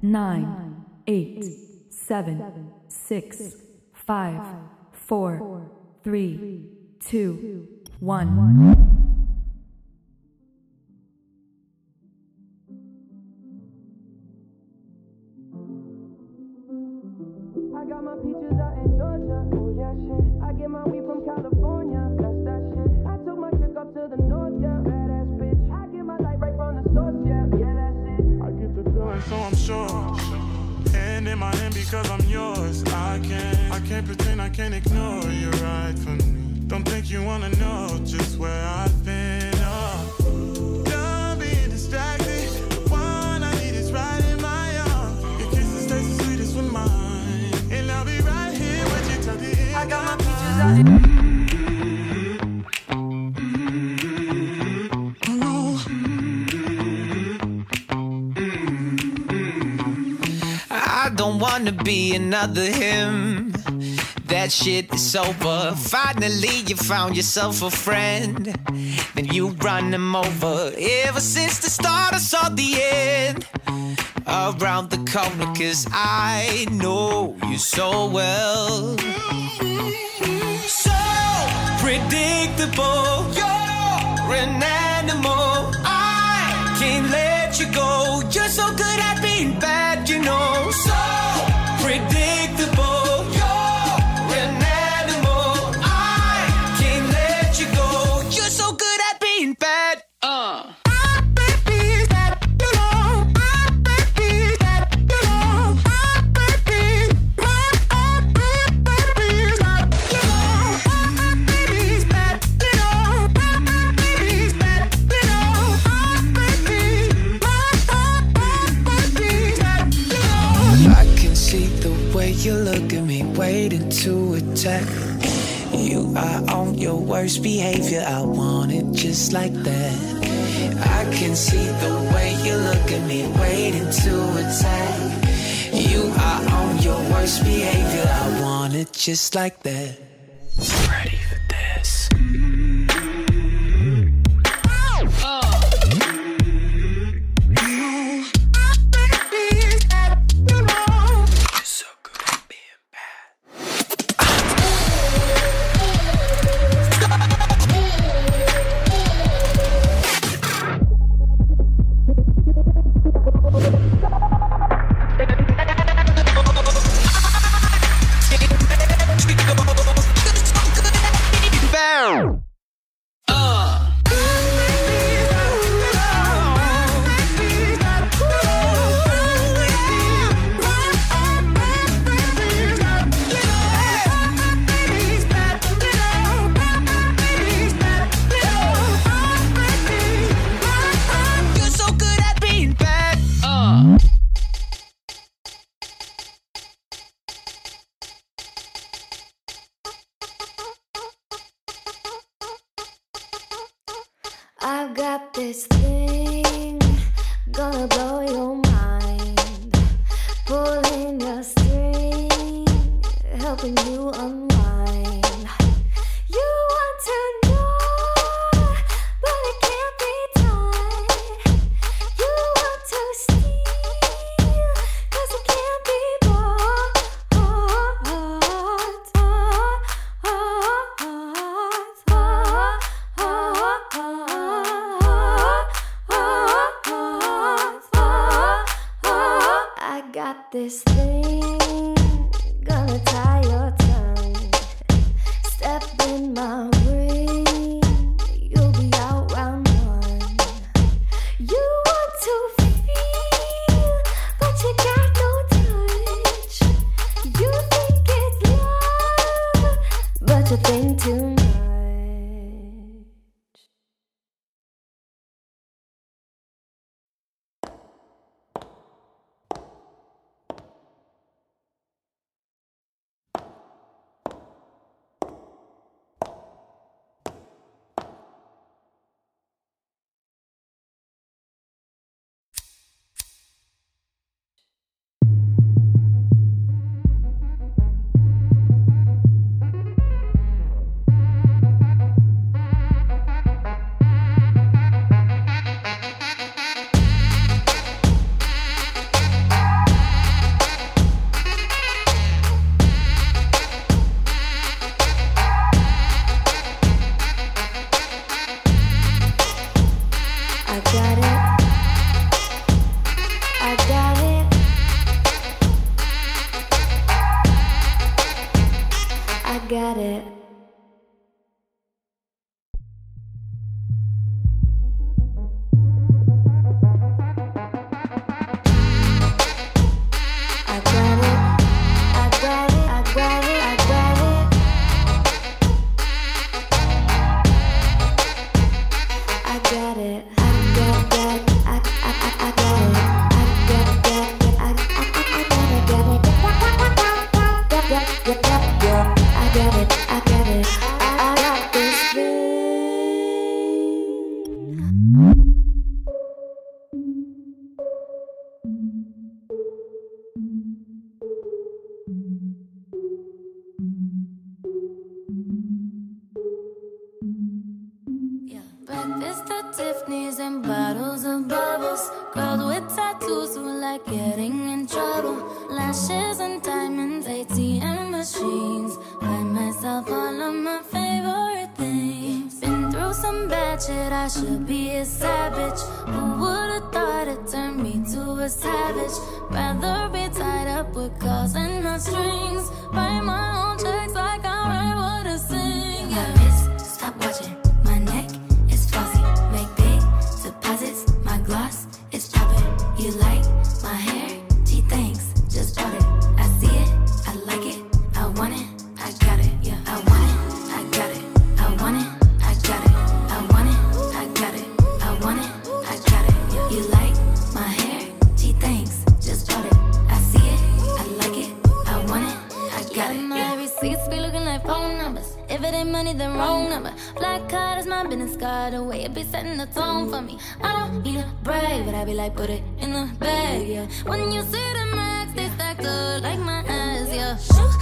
9, 8, 7, 6, 5, 4, 3, 2, 1. I got my peaches out in Georgia, oh yeah shit. I get my weed from California, that's that shit. I took my chick up to the north, yeah, badass bitch. I get my light right from the source, yeah, that's it. I get the feeling, so I'm sure. And in my hand because I'm yours. I can't pretend, I can't ignore you right from me. Don't think you wanna know just where I've been. Oh, done being distracted. The one I need is right in my arms. Your kisses taste the sweetest with mine. And I'll be right here with you till the end. I got my peaches out in I don't wanna be another him. That shit is over. Finally you found yourself a friend, then you run him over. Ever since the start I saw the end around the corner, 'cause I know you so well. So predictable, you're an animal. I can't let you go. You're so good at being bad, you know. So predictable, you're an animal. I can't let you go. You're so good at being bad. You look at me, waiting to attack. You are on your worst behavior. I want it just like that. I can see the way you look at me, waiting to attack. You are on your worst behavior. I want it just like that. Ready for this? I've got this thing, gonna blow your mind. Pulling your string, helping you unwind. You want to know, but it can't be done. You want to steal, 'cause it can't be bought. I got this thing, gonna tie your tongue. got it. Breakfast at Tiffany's and bottles of bubbles. Girls with tattoos who like getting in trouble. Lashes and diamonds, ATM machines. Buy myself all of my favorite things. Been through some bad shit, I should be a savage. Who would've thought it turned me to a savage? Rather be tied up with calls and not strings. Write my own checks like I write what I sing. My wrist, stop watching. My neck is flossy. Make big deposits. My gloss is popping. You like my hair? Gee, thanks. Just bought it. I see it. I like it. I want it. I got it. Yeah, I want it. I got it. I want it. I got it. I want it. I got it. I want it. I got it. Yeah. You like my hair? Gee, thanks. Just bought it. I see it. I like it. I want it. I got it. My receipts be looking like phone numbers. If it ain't money, then wrong number. Black card is my business card. The way it be setting the tone for me. I don't need a brag, but I be like, put it in the bag, yeah. When you see the max, they stacked up like my ass, yeah. Shoot.